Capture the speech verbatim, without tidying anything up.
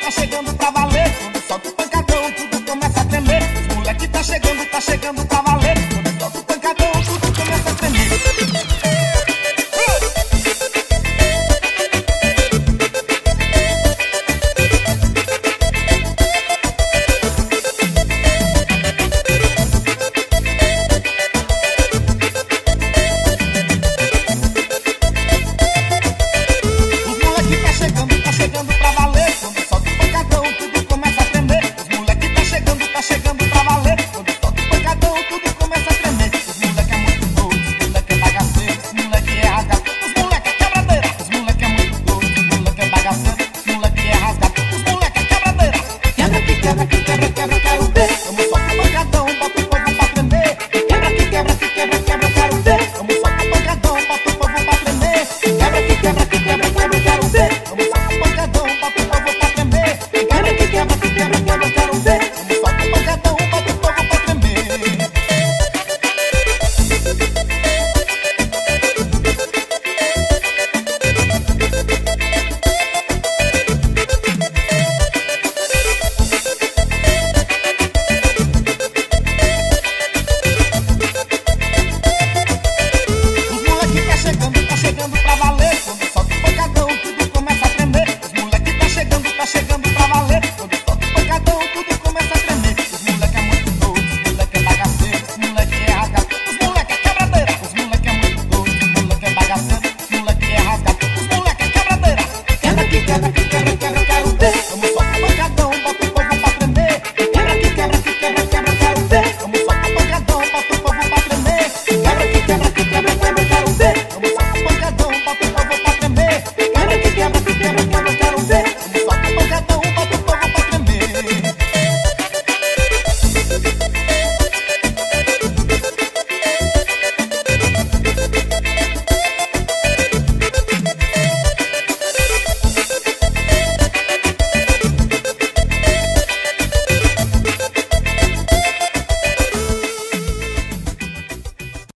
tá chegando pra valer. Quando solta o pancadão, tudo começa a tremer. Os moleque tá chegando, tá chegando pra valer. Quando solta o pancadão, tudo começa a tremer. Quebra que quebra, quebra, quebra, quero ver. Vamos soltar o pancadão, bota o povo pra tremer.